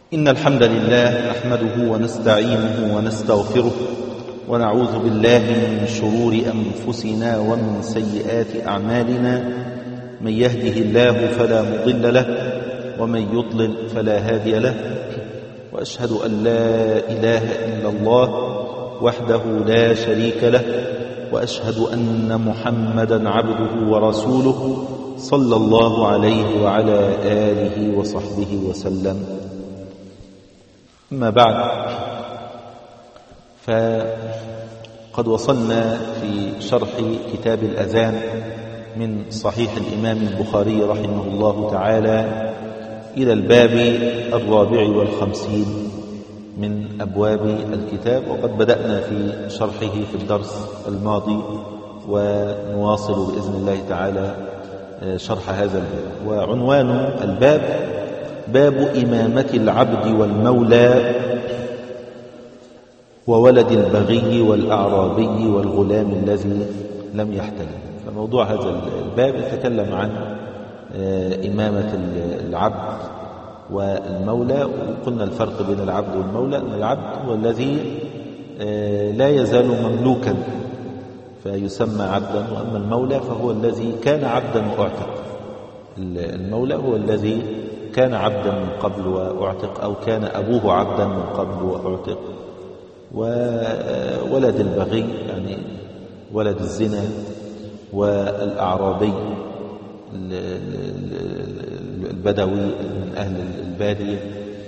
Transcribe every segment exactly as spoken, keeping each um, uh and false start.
إن الحمد لله نحمده ونستعينه ونستغفره ونعوذ بالله من شرور أنفسنا ومن سيئات أعمالنا. من يهده الله فلا مضل له ومن يضلل فلا هادي له، وأشهد أن لا إله إلا الله وحده لا شريك له، وأشهد أن محمدا عبده ورسوله صلى الله عليه وعلى آله وصحبه وسلم. أما بعد، فقد وصلنا في شرح كتاب الأذان من صحيح الإمام البخاري رحمه الله تعالى إلى الباب الرابع والخمسين من أبواب الكتاب، وقد بدأنا في شرحه في الدرس الماضي، ونواصل بإذن الله تعالى شرح هذا الباب. وعنوان الباب باب إمامة العبد والمولى وولد البغي والأعرابي والغلام الذي لم يحتلم. فموضوع هذا الباب يتكلم عن إمامة العبد والمولى. وقلنا الفرق بين العبد والمولى، أن العبد هو الذي لا يزال مملوكا فيسمى عبدا، وأما المولى فهو الذي كان عبدا وأعتق. المولى هو الذي كان عبدا من قبل وأعتق، أو كان أبوه عبدا من قبل وأعتق. وولد البغي يعني ولد الزنا، والأعرابي البدوي من أهل البادية،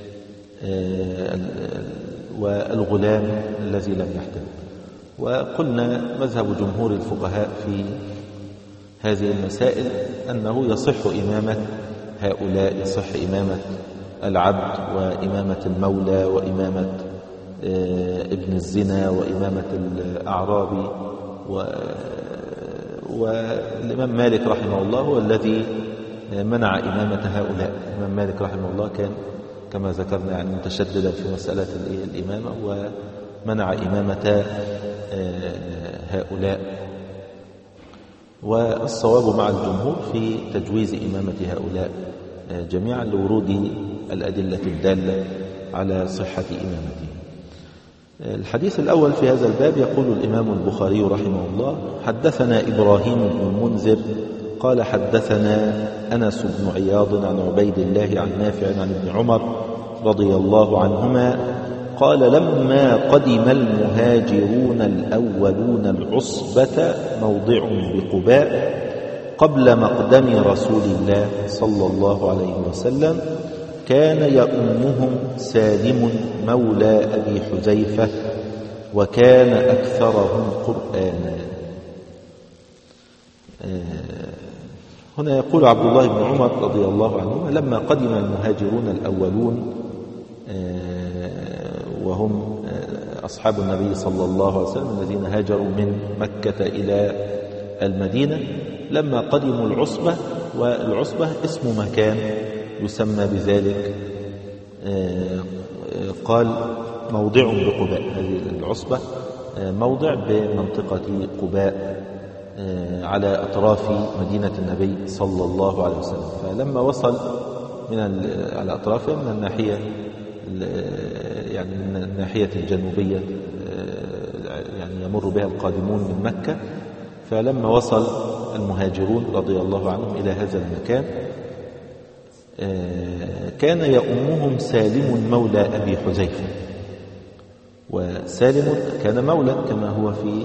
والغلام الذي لم يحتل. وقلنا مذهب جمهور الفقهاء في هذه المسائل أنه يصح إمامة هؤلاء، يصح إمامة العبد وإمامة المولى وإمامة ابن الزنا وإمامة الأعرابي. والإمام مالك رحمه الله هو الذي منع إمامة هؤلاء. الإمام مالك رحمه الله كان كما ذكرنا يعني متشددا في مسألة الإمامة، ومنع إمامة هؤلاء. والصواب مع الجمهور في تجويز إمامة هؤلاء جميعا لورود الأدلة الدالة على صحة إمامتهم. الحديث الأول في هذا الباب يقول الإمام البخاري رحمه الله: حدثنا إبراهيم بن المنذر قال حدثنا أنس بن عياض عن عبيد الله عن نافع عن ابن عمر رضي الله عنهما قال: لما قدم المهاجرون الأولون العصبة موضع بقباء قبل مقدم رسول الله صلى الله عليه وسلم، كان يؤمهم سالم مولى أبي حذيفة، وكان أكثرهم قرآنا. هنا يقول عبد الله بن عمر رضي الله عنهما: لما قدم المهاجرون الأولون، وهم أصحاب النبي صلى الله عليه وسلم الذين هاجروا من مكة إلى المدينة، لما قدموا العصبة، والعصبة اسم مكان يسمى بذلك، قال موضع بقباء. هذه العصبة موضع بمنطقة قباء على أطراف مدينة النبي صلى الله عليه وسلم. فلما وصل من على أطرافها من الناحية يعني من الناحية الجنوبية، يعني يمر بها القادمون من مكة، فلما وصل المهاجرون رضي الله عنهم إلى هذا المكان، كان يؤمهم سالم مولى أبي حذيفة. وسالم كان مولى كما هو في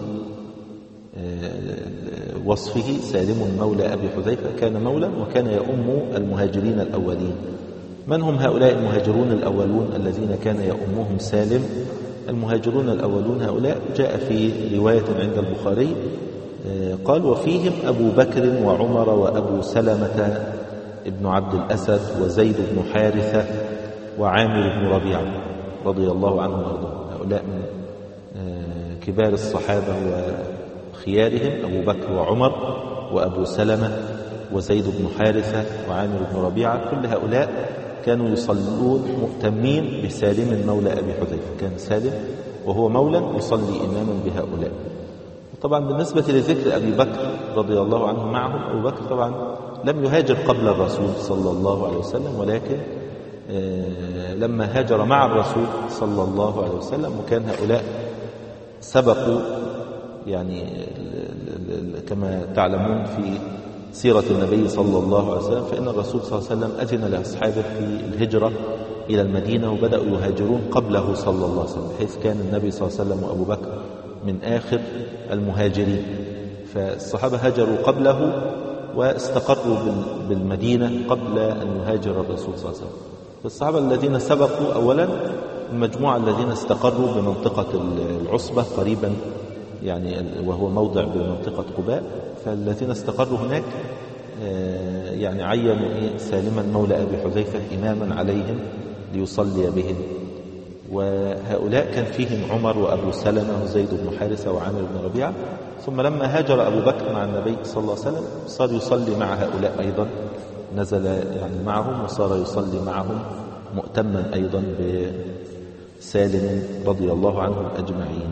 وصفه، سالم مولى أبي حذيفة كان مولى وكان يؤم المهاجرين الأولين. من هم هؤلاء المهاجرون الأولون الذين كان يؤمهم سالم؟ المهاجرون الأولون هؤلاء جاء في رواية عند البخاري قال: وفيهم أبو بكر وعمر وأبو سلمة ابن عبد الأسد وزيد بن حارثة وعامر بن ربيعة رضي الله عنهم وارضاهم. هؤلاء من كبار الصحابة وخيارهم: أبو بكر وعمر وأبو سلمة وزيد بن حارثة وعامر بن ربيعة. كل هؤلاء كانوا يصلون مؤتمين بسالم مولى أبي حذيفة. كان سالم وهو مولى يصلي إماما بهؤلاء. طبعا بالنسبة لذكر أبي بكر رضي الله عنه معهم، أبو بكر طبعا لم يهاجر قبل الرسول صلى الله عليه وسلم، ولكن لما هاجر مع الرسول صلى الله عليه وسلم، وكان هؤلاء سبقوا يعني كما تعلمون في سيرة النبي صلى الله عليه وسلم، فإن الرسول صلى الله عليه وسلم أذن لأصحابه في الهجرة إلى المدينة، وبدأوا يهاجرون قبله صلى الله عليه وسلم، بحيث كان النبي صلى الله عليه وسلم وأبو بكر من آخر المهاجرين. فالصحابة هاجروا قبله واستقروا بالمدينة قبل أن يهاجر الرسول صلى الله عليه وسلم. فالصحابة الذين سبقوا أولا المجموعة الذين استقروا بمنطقة العصبة قريبا يعني وهو موضع بمنطقة قباء، فالذين استقروا هناك يعني عينوا سالما مولى أبي حذيفة إماما عليهم ليصلي بهم. وهؤلاء كان فيهم عمر وأبو سلمة وزيد بن حارثة وعامر بن ربيعة. ثم لما هاجر أبو بكر مع النبي صلى الله عليه وسلم صار يصلي مع هؤلاء أيضا، نزل يعني معهم وصار يصلي معهم مؤتما أيضا بسالم رضي الله عنهم أجمعين.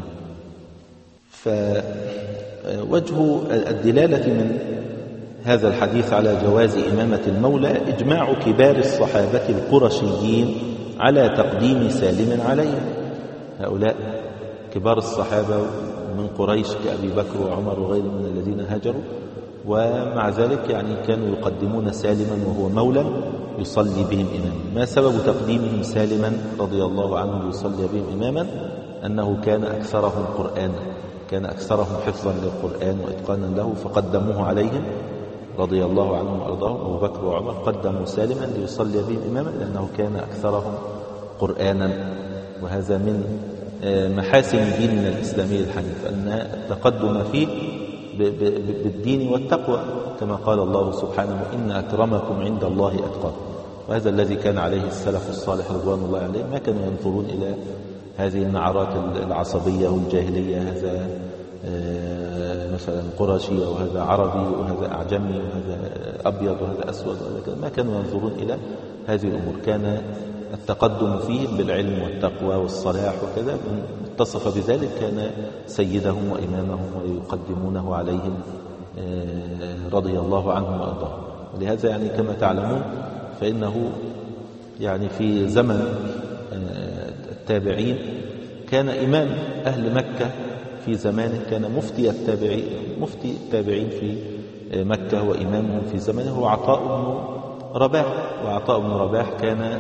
فوجه الدلالة من هذا الحديث على جواز إمامة المولى إجماع كبار الصحابة القرشيين على تقديم سالم عليهم. هؤلاء كبار الصحابة من قريش كأبي بكر وعمر وغيرهم من الذين هاجروا، ومع ذلك يعني كانوا يقدمون سالما وهو مولى يصلي بهم إماما. ما سبب تقديمهم سالما رضي الله عنه يصلي بهم إماما؟ أنه كان أكثرهم قرآنا، كان أكثرهم حفظا للقرآن وإتقانا له، فقدموه عليهم رضي الله عنهم وأرضاهم. أبو بكر وعمر قدموا سالما ليصلي بهم إماما لأنه كان أكثرهم قرآنا. وهذا من محاسن ديننا الإسلامي الحنيف أن التقدم فيه بالدين والتقوى، كما قال الله سبحانه إن أكرمكم عند الله أتقاكم. وهذا الذي كان عليه السلف الصالح رضوان الله عليه، ما كانوا ينظرون إلى هذه النعرات العصبية والجاهلية، هذا مثلا قرشي وهذا عربي وهذا أعجمي وهذا أبيض وهذا أسود وهذا كذا، ما كانوا ينظرون إلى هذه الأمور. كان التقدم فيه بالعلم والتقوى والصلاح وكذا، من اتصف بذلك كان سيدهم وإمامهم ويقدمونه عليهم رضي الله عنهم وأرضاهم. ولهذا يعني كما تعلمون فإنه يعني في زمن التابعين كان إمام أهل مكة في زمانه، كان مفتي التابعين مفتي التابعين في مكة وإمامهم في زمانه هو عطاء بن رباح. وعطاء بن رباح كان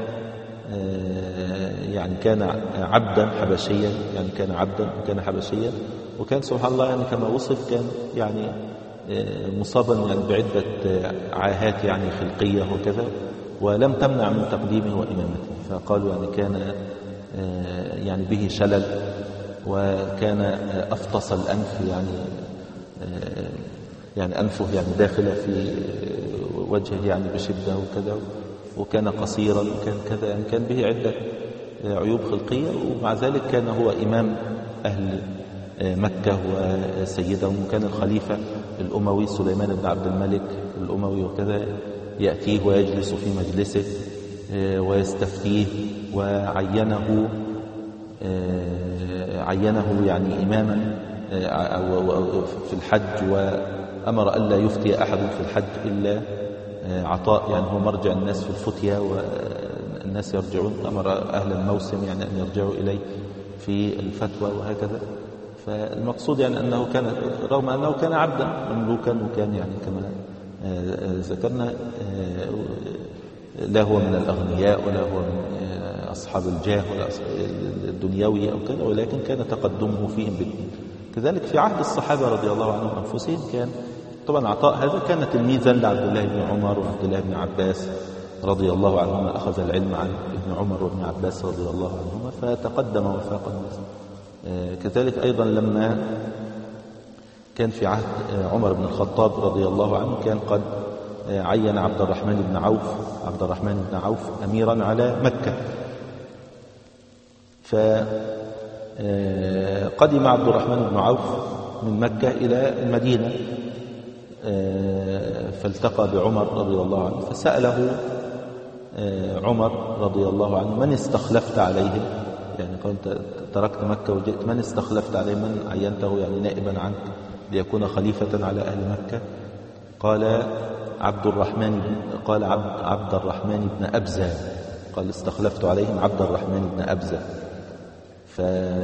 يعني كان عبدا حبشيا، يعني كان عبدا وكان حبشيا، وكان سبحان الله يعني كما وصف كان يعني مصابا يعني بعدة عاهات يعني خلقية وكذا، ولم تمنع من تقديمه وإمامته. فقالوا يعني كان يعني به شلل، وكان أفطس الأنف، يعني يعني أنفه يعني داخلة في وجهه يعني بشدة وكذا، وكان قصيرا وكان كذا، يعني كان به عدة عيوب خلقية، ومع ذلك كان هو إمام أهل مكة وسيدهم. وكان الخليفة الأموي سليمان بن عبد الملك الأموي وكذا يأتيه ويجلس في مجلسه ويستفتيه، وعينه عينه يعني إماما في الحج، وأمر ألا يفتي أحد في الحج إلا عطاء، يعني هو مرجع الناس في الفتية والناس يرجعون، أمر أهل الموسم يعني أن يرجعوا إليه في الفتوى وهكذا. فالمقصود يعني أنه كان رغم أنه كان عبدا مملوكا، وكان يعني كما ذكرنا لا هو من الأغنياء ولا هو من أصحاب الجاه ولا الدنيوي أو كذا، ولكن كان تقدمه فيهم بالدين. كذلك في عهد الصحابة رضي الله عنهم أنفسهم كان طبعا عطاء هذا كان تلميذا لعبد الله بن عمر وعبد الله بن عباس رضي الله عنهما، أخذ العلم عن ابن عمر وابن عباس رضي الله عنهما، فتقدم وفاق الناس. كذلك أيضا لما كان في عهد عمر بن الخطاب رضي الله عنه كان قد عين عبد الرحمن بن عوف عبد الرحمن بن عوف أميرا على مكة. فقدم عبد الرحمن بن عوف من مكة إلى المدينة، فالتقى بعمر رضي الله عنه، فسأله عمر رضي الله عنه من استخلفت عليهم، يعني قلت تركت مكة وجئت، من استخلفت عليهم، من عينته يعني نائبا عنك ليكون خليفة على أهل مكة؟ قال عبد الرحمن قال عبد, عبد الرحمن بن أبزة قال استخلفت عليهم عبد الرحمن بن أبزة. ف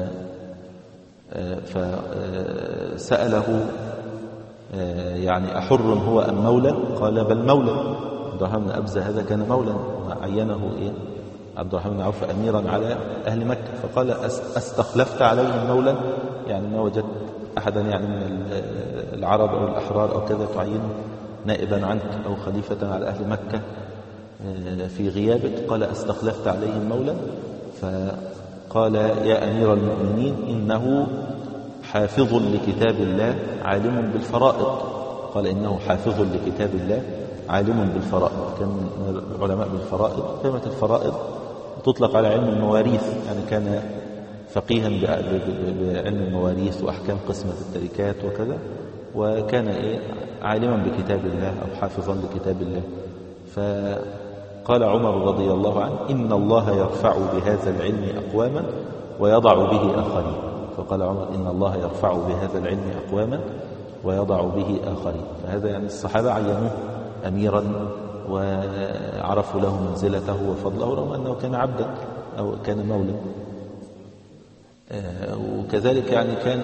فسأله يعني أحر هو أم مولى؟ قال بل مولى. عبد الرحمن بن أبزة هذا كان مولى وعينه إيه عبد الرحمن بن عوف أميرا على أهل مكة. فقال استخلفت عليهم مولى، يعني ما وجدت أحدا يعني من العرب أو الأحرار أو كذا تعينه نائبا عنك أو خليفة على أهل مكة في غيابك؟ قال استخلفت عليهم مولى. فقال يا أمير المؤمنين إنه حافظ لكتاب الله عالم بالفرائض. قال إنه حافظ لكتاب الله عالم بالفرائض. كان من العلماء بالفرائض. كلمة الفرائض تطلق على علم المواريث، يعني كان فقيها بعلم المواريث وأحكام قسمة التركات وكذا، وكان إيه عالما بكتاب الله أو حافظا لكتاب الله. فقال عمر رضي الله عنه إن الله يرفع بهذا العلم أقواما ويضع به آخرين. فقال عمر إن الله يرفع بهذا العلم أقواما ويضع به آخرين. فهذا يعني الصحابة عينوه أميرا وعرفوا له منزلته وفضله رغم أنه كان عبدا أو كان مولا. وكذلك يعني كان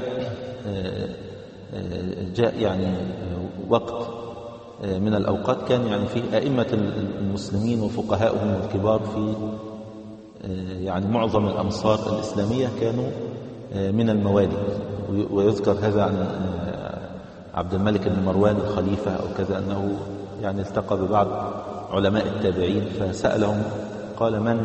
جاء يعني وقت من الأوقات كان يعني فيه أئمة المسلمين وفقهاؤهم الكبار في يعني معظم الأمصار الإسلامية كانوا من الموالي. ويذكر هذا عن عبد الملك بن مروان الخليفة أو كذا أنه يعني التقى ببعض علماء التابعين فسألهم قال من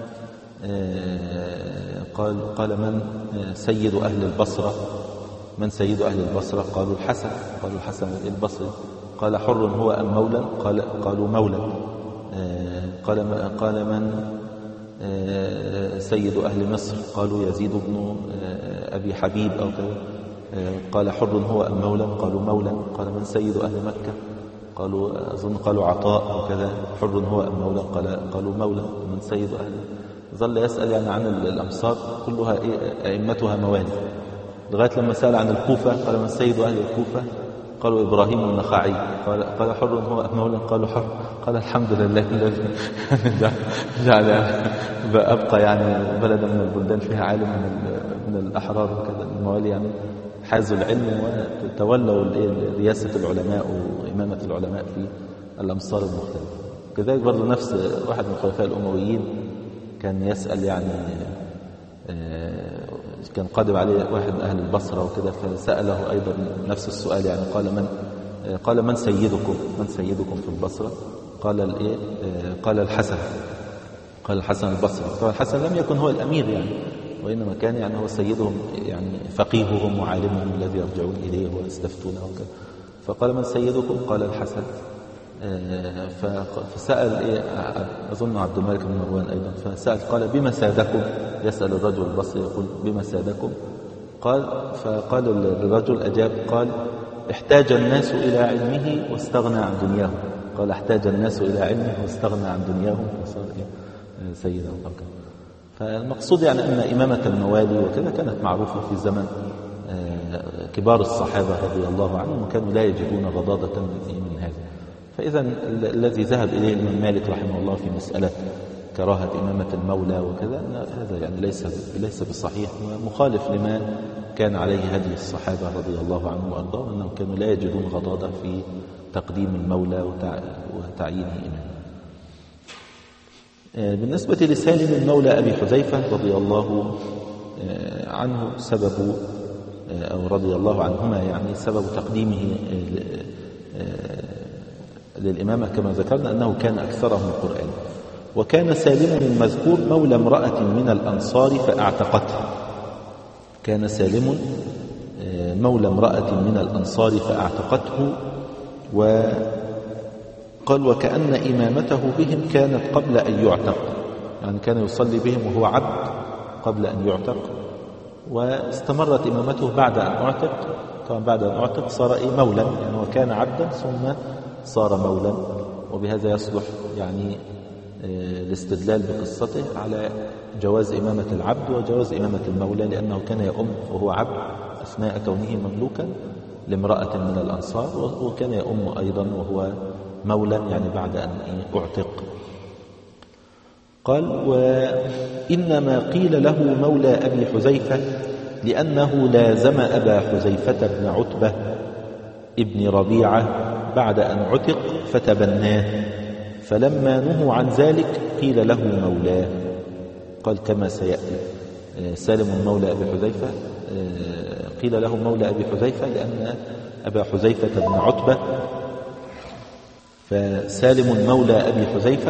قال قال من سيد أهل البصرة؟ من سيد أهل البصرة؟ قالوا الحسن. قالوا الحسن البصري. قال حر هو أم مولى؟ قال قالوا مولى. قال قال من سيد أهل مصر؟ قالوا يزيد بن أبي حبيب أو كذا. قال حر هو أم مولى؟ قالوا مولى. قال من سيد أهل مكة؟ قالوا أظن قالوا عطاء أو كذا. حر هو أم مولى؟ قال قالوا مولى. من سيد أهل؟ ظل يسأل يعني عن الأمصار كلها أئمتها موالي، لغاية لما سأل عن الكوفة قال من سيد أهل الكوفة؟ قالوا إبراهيم النخعي. قال قال حر هو أم مولى؟ قالوا حر. قال الحمد لله الذي جعل أبقى يعني بلدا من البلدان فيها عالم من من الأحرار وكذا. الموالي يعني حازوا العلم وتولوا رياسة العلماء وإمامة العلماء في الأمصار المختلفة. كذلك برضو نفس واحد من الخلفاء الأمويين كان يسأل يعني كان قادم عليه واحد من أهل البصرة وكذا فسأله أيضا نفس السؤال، يعني قال من قال من سيدكم؟ من سيدكم في البصرة؟ قال الإيه؟ قال الحسن. قال الحسن البصري. قال الحسن لم يكن هو الأمير يعني، وإنما كان يعني هو سيدهم يعني فقيههم وعالمهم الذي يرجعون إليه ويستفتونه وكذا. فقال من سيدكم؟ قال الحسن. فسأل إيه أظن عبد الملك بن مروان أيضا فسأل قال بما سادكم؟ يسأل الرجل البصري يقول بما سادكم؟ قال فقال الرجل أجاب قال احتاج الناس إلى علمه واستغنى عن دنياهم. قال احتاج الناس إلى علمه واستغنى عن دنياهم وصار سيدا. فالمقصود يعني أن إمامة الموالي وكذا كانت معروفة في زمن كبار الصحابة رضي الله عنهم وكانوا لا يجدون غضاضة من هذا. فإذا الذي ذهب إليه الإمام مالك رحمه الله في مسألة كراهة إمامة المولى وكذا هذا يعني ليس ليس بصحيح ومخالف لما كان عليه هدي الصحابة رضي الله عنهم وأرضاهم أنهم كانوا لا يجدون غضاضة في تقديم المولى وتعيينه إماما. بالنسبة لسالم المولى أبي حذيفة رضي الله عنه سبب أو رضي الله عنهما يعني سبب تقديمه للإمامة كما ذكرنا أنه كان أكثرهم القرآن. وكان سالم المذكور مولى امرأة من الأنصار فأعتقته. كان سالم مولى امرأة من الأنصار فأعتقته. وقال وكأن إمامته بهم كانت قبل أن يعتق، يعني كان يصلي بهم وهو عبد قبل أن يعتق، واستمرت إمامته بعد أن أعتق. طبعا بعد أن أعتق صار إيه مولا، يعني وكان عبدا ثم صار مولا. وبهذا يصلح يعني الاستدلال بقصته على جواز إمامة العبد وجواز إمامة المولى، لأنه كان يؤم وهو عبد أثناء كونه مملوكا لامرأة من الأنصار، وكان يؤم أيضا وهو مولا يعني بعد أن أعتق. قال: وإنما قيل له مولى أبي حذيفة لأنه لازم أبا حذيفة بن عتبة ابن ربيعة بعد أن عتق فتبناه، فلما نهوا عن ذلك قيل له مولاه. قال كما سيأتي. سالم مولى أبي حذيفة قيل له مولى أبي حذيفة لأن أبا حذيفة بن عتبة، فسالم مولى أبي حذيفة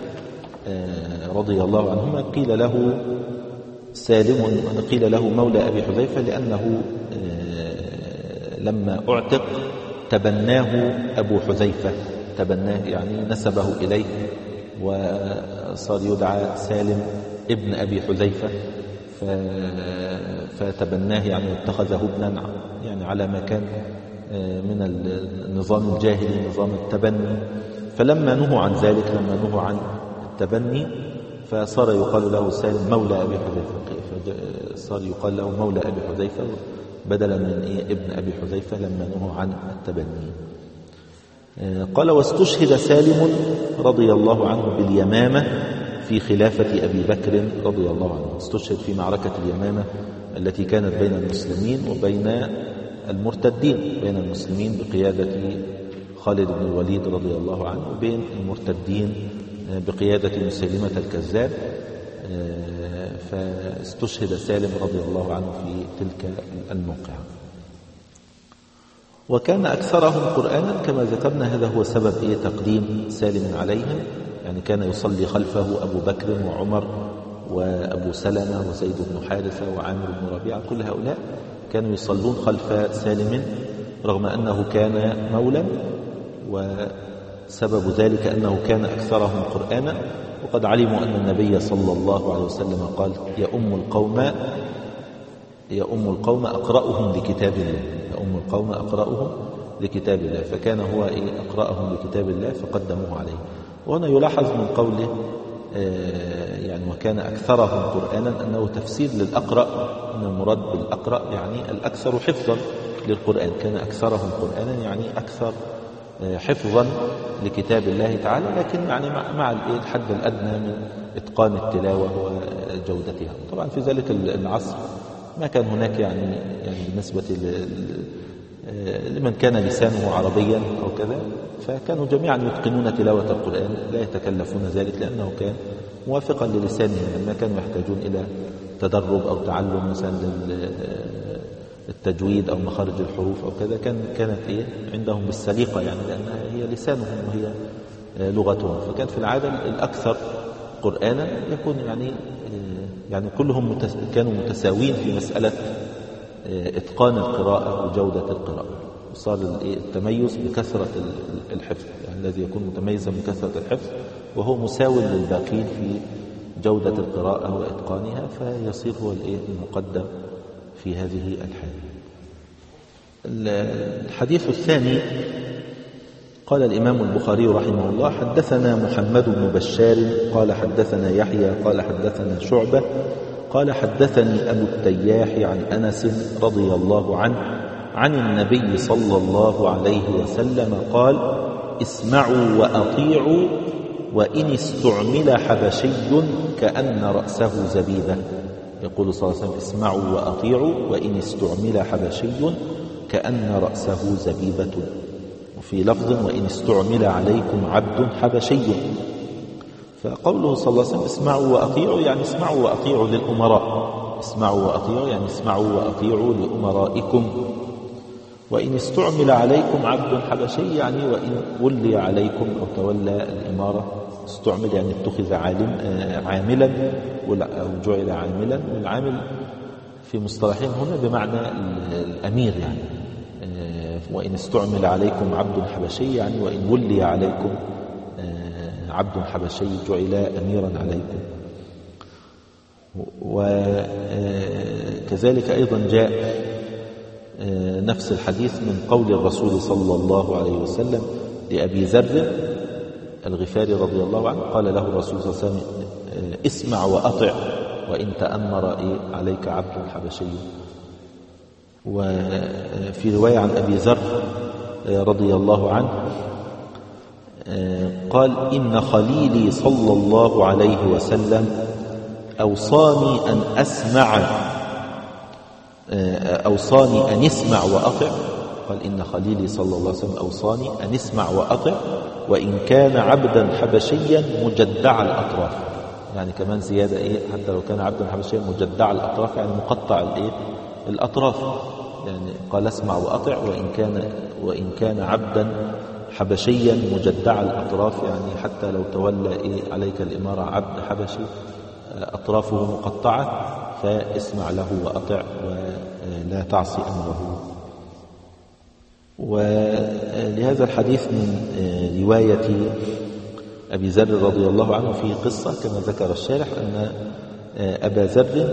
رضي الله عنهما قيل له سالم قيل له مولى أبي حذيفة لأنه لما أعتق تبناه أبو حذيفة، تبناه يعني نسبه إليه وصار يدعى سالم ابن أبي حذيفة، فتبناه يعني اتخذه ابنا يعني على ما كان من النظام الجاهلي نظام التبني. فلما نهوا عن ذلك لما نهوا عن التبني فصار يقال له سالم مولى أبي حذيفة، صار يقال له مولى أبي حذيفة بدلا من إيه ابن أبي حذيفة لما نهوا عن التبني. قال: واستشهد سالم رضي الله عنه باليمامة في خلافة أبي بكر رضي الله عنه. استشهد في معركة اليمامة التي كانت بين المسلمين وبين المرتدين، بين المسلمين بقيادة خالد بن الوليد رضي الله عنه وبين المرتدين بقيادة مسيلمة الكذاب. فاستشهد سالم رضي الله عنه في تلك الموقعة. وكان أكثرهم قرآنا كما ذكرنا، هذا هو سبب إيه تقديم سالم عليهم، يعني كان يصلي خلفه أبو بكر وعمر وأبو سلمة وزيد بن حارثة وعامر بن ربيعة، كل هؤلاء كانوا يصلون خلف سالم رغم أنه كان مولا، وسبب ذلك أنه كان أكثرهم قرآنا. وقد علموا أن النبي صلى الله عليه وسلم قال: يؤم القوم يؤم القوم أقرأهم لكتاب الله، يؤم القوم أقرأهم لكتاب الله، فكان هو أقرأهم لكتاب الله فقدموه عليه. وهنا يلاحظ من قوله يعني وكان أكثرهم قرآنا أنه تفسير للأقرأ، أن المراد بالأقرأ يعني الأكثر حفظا للقرآن، كان أكثرهم قرآنا يعني أكثر حفظا لكتاب الله تعالى، لكن يعني مع الحد الأدنى من إتقان التلاوة وجودتها. طبعا في ذلك العصر ما كان هناك يعني, يعني بالنسبة لمن كان لسانه عربيا أو كذا، فكانوا جميعا يتقنون تلاوة القرآن لا يتكلفون ذلك لأنه كان موافقا للسانهم، ما كانوا يحتاجون إلى تدرب أو تعلم مثلا التجويد أو مخارج الحروف أو كذا، كان كانت إيه عندهم بالسليقة يعني لأنها هي لسانهم وهي لغتهم. فكان في العادة الأكثر قرآنا يكون يعني يعني كلهم متس... كانوا متساوين في مسألة إتقان القراءة وجودة القراءة، وصار التميز بكثرة الحفظ، يعني الذي يكون متميزا بكثرة الحفظ وهو مساو للباقين في جودة القراءة وإتقانها، فيصير هو المقدم في هذه الحالة. الحديث الثاني قال الإمام البخاري رحمه الله: حدثنا محمد بن بشار قال حدثنا يحيى قال حدثنا شعبة قال حدثني أبو التياح عن أنس رضي الله عنه عن النبي صلى الله عليه وسلم قال: اسمعوا وأطيعوا وإن استعمل حبشي كأن رأسه زبيبة. يقول صلى الله عليه وسلم: اسمعوا وأطيعوا وإن استعمل حبشي كأن رأسه زبيبة. وفي لفظ: وإن استعمل عليكم عبد حبشي. فقوله صلى الله عليه وسلم: اسمعوا وأطيعوا يعني اسمعوا وأطيعوا للأمراء، اسمعوا وأطيعوا يعني اسمعوا وأطيعوا لأمرائكم. وإن استعمل عليكم عبد حبشي يعني وإن ولي عليكم أو تولى الإمارة. استعمل يعني اتخذ عالم عاملا أو جعل عاملا، والعامل في مصطلحين هنا بمعنى الأمير، يعني وإن استعمل عليكم عبد حبشي يعني وإن ولي عليكم عبد حبشي جعل أميرا عليكم. وكذلك أيضا جاء نفس الحديث من قول الرسول صلى الله عليه وسلم لأبي ذر الغفاري رضي الله عنه، قال له الرسول صلى الله عليه وسلم: اسمع وأطع وإن تأمر عليك عبد حبشي. وفي رواية عن أبي ذر رضي الله عنه قال إن خليلي صلى الله عليه وسلم أوصاني أن أسمع أوصاني أن اسمع وأطع. قال إن خليلي صلى الله عليه وسلم أوصاني أن اسمع وأطع وإن كان عبدا حبشيا مجدع الأطراف. يعني كمان زيادة إيه، حتى لو كان عبدا حبشيا مجدع الأطراف يعني مقطع الإيه الأطراف. يعني قال اسمع وأطع وإن كان وإن كان عبدا حبشيا مجدع الأطراف، يعني حتى لو تولى إيه عليك الإمارة عبد حبشي أطرافه مقطعة فاسمع له وأطع ولا تعصي أمره. ولهذا الحديث من رواية أبي ذر رضي الله عنه في قصة كما ذكر الشارح أن أبا ذر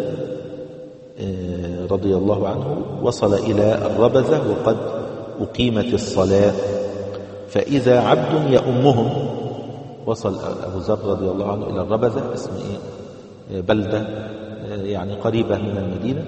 رضي الله عنه وصل إلى الربذة وقد أقيمت الصلاة فإذا عبد يؤمهم. وصل أبو ذر رضي الله عنه إلى الربذة، اسم إيه بلدة يعني قريبة من المدينة.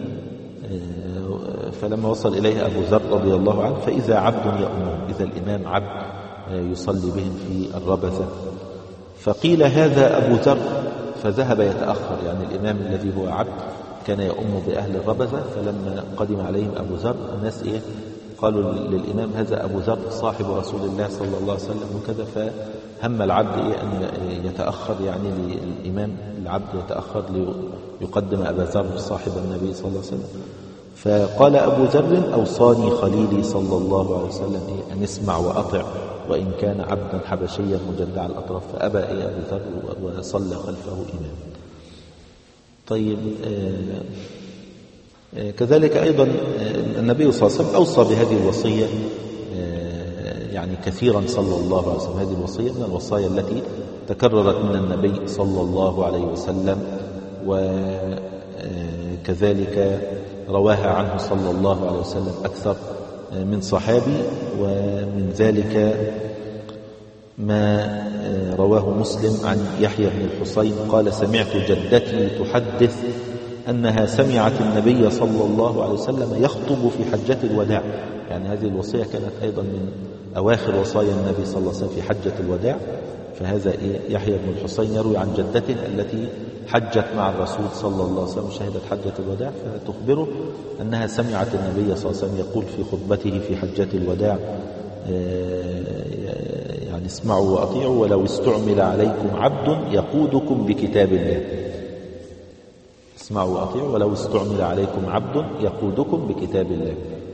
فلما وصل إليه أبو ذر رضي الله عنه فإذا عبد يؤمهم، إذا الإمام عبد يصلي بهم في الربذة. فقيل هذا أبو ذر فذهب يتأخر، يعني الإمام الذي هو عبد كان يؤم بأهل الربذة. فلما قدم عليهم أبو ذر الناس إيه قالوا للإمام هذا أبو ذر صاحب رسول الله صلى الله عليه وسلم وكذا. فهم العبد إيه أن يتأخر، يعني للإمام العبد يتأخر ليقدم أبا ذر صاحب النبي صلى الله عليه وسلم. فقال أبو ذر أوصاني خليلي صلى الله عليه وسلم إيه أن اسمع وأطع وإن كان عبدا حبشيا مجدع الأطراف. فأبى إيه أبو ذر وصلى خلفه إمام. طيب آه آه كذلك أيضا آه النبي صلى الله عليه وسلم أوصى بهذه الوصية آه يعني كثيرا صلى الله عليه وسلم. هذه الوصية من الوصايا التي تكررت من النبي صلى الله عليه وسلم، وكذلك رواها عنه صلى الله عليه وسلم أكثر من صحابي. ومن ذلك ما رواه مسلم عن يحيى بن الحصين قال سمعت جدتي تحدث أنها سمعت النبي صلى الله عليه وسلم يخطب في حجة الوداع. يعني هذه الوصية كانت أيضا من أواخر وصايا النبي صلى الله عليه وسلم في حجة الوداع. فهذا يحيى بن الحصين يروي عن جدته التي حجت مع الرسول صلى الله عليه وسلم شهدت حجة الوداع، فتخبره أنها سمعت النبي صلى الله عليه وسلم يقول في خطبته في حجة الوداع يعني اسمعوا وأطيعوا ولو استعمل عليكم عبد يقودكم بكتاب الله. اسمعوا وأطيعوا ولو استعمل عليكم عبد يقودكم بكتاب الله.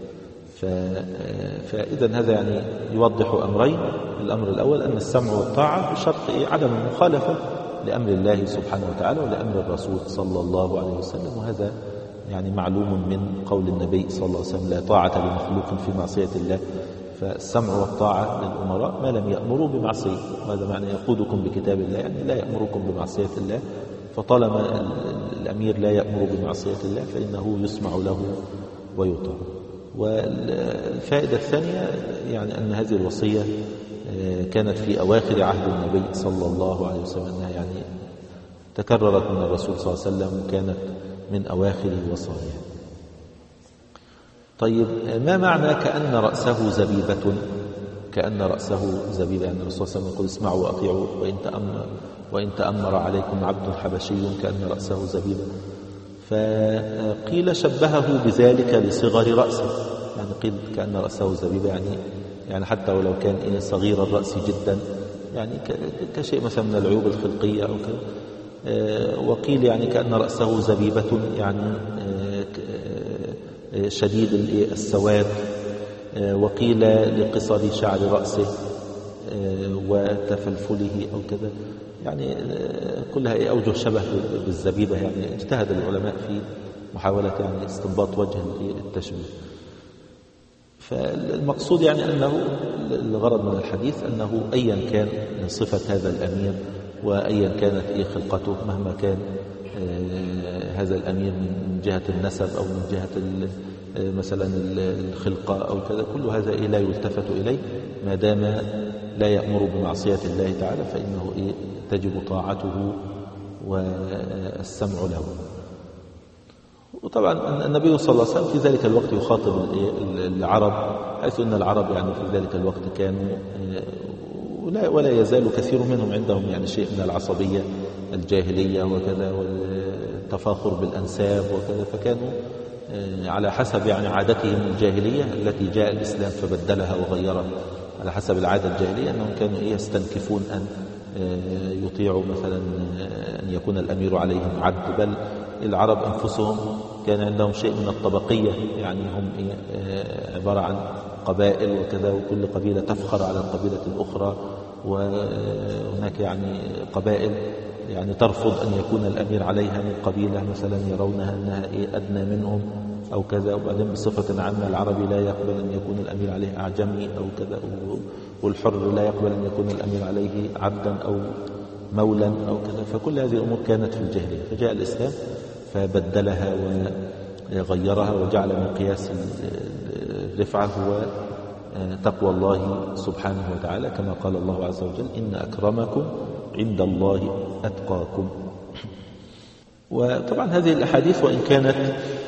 فإذا هذا يعني يوضح أمرين. الأمر الأول أن السمع والطاعة بشرط عدم المخالفة لأمر الله سبحانه وتعالى ولأمر الرسول صلى الله عليه وسلم. وهذا يعني معلوم من قول النبي صلى الله عليه وسلم لا طاعة لمخلوق في معصية الله. فالسمع والطاعة للأمراء ما لم يأمروا بمعصية، وهذا معنى يقودكم بكتاب الله يعني لا يأمركم بمعصية الله. فطالما الأمير لا يأمر بمعصية الله فإنه يسمع له ويطاع. والفائدة الثانية يعني أن هذه الوصية كانت في أواخر عهد النبي صلى الله عليه وسلم، أنها يعني تكررت من الرسول صلى الله عليه وسلم وكانت من أواخر وصاياه. طيب ما معنى كأن رأسه زبيبة؟ كأن رأسه زبيبة يعني الرسول صلى الله عليه وسلم يقول اسمعوا وأطيعوا وإن تأمر, وإن تأمر عليكم عبد حبشي كأن رأسه زبيبة. فقيل شبهه بذلك لصغر رأسه، يعني قيل كأن رأسه زبيبة يعني يعني حتى ولو كان إيه صغير الرأس جدا يعني كشيء مثلا من العيوب الخلقية أو كذا. وقيل يعني كأن رأسه زبيبة يعني شديد السواد. وقيل لقصر شعر رأسه وتفلفله أو كذا، يعني كلها أوجه شبه بالزبيبة. يعني اجتهد العلماء في محاولة يعني استنباط وجه التشبيه. فالمقصود يعني أنه الغرض من الحديث أنه أيا كان صفة هذا الأمير وأيا كانت إيه خلقته، مهما كان هذا الأمير من جهة النسب أو من جهة مثلا الخلقة أو كذا، كل هذا إيه لا يلتفت إليه ما دام لا يأمر بمعصية الله تعالى، فإنه إيه تجب طاعته والسمع له. وطبعا النبي صلى الله عليه وسلم في ذلك الوقت يخاطب العرب، حيث أن العرب يعني في ذلك الوقت كانوا ولا, ولا يزال كثير منهم عندهم يعني شيء من العصبية الجاهلية وكذا، والتفاخر بالأنساب وكذا، فكانوا على حسب يعني عادتهم الجاهلية التي جاء الإسلام فبدلها وغيرها على حسب العادة الجاهلية، أنهم كانوا يستنكفون أن يطيعوا مثلا أن يكون الأمير عليهم عبد، بل العرب أنفسهم كان عندهم شيء من الطبقية، يعني هم عبارة عن قبائل وكذا، وكل قبيلة تفخر على القبيلة الأخرى، وهناك يعني قبائل يعني ترفض أن يكون الأمير عليها من قبيلة مثلا يرونها أنها أدنى منهم أو كذا. وبعدين بصفة عامة العربي لا يقبل أن يكون الأمير عليه أعجمي أو كذا، والحر لا يقبل أن يكون الأمير عليه عبدا أو مولا أو كذا. فكل هذه الأمور كانت في الجاهلية، فجاء الإسلام فبدلها وغيرها وجعل مقياس الرفعة هو تقوى الله سبحانه وتعالى، كما قال الله عز وجل: إن أكرمكم عند الله أتقاكم. وطبعا هذه الأحاديث وإن كانت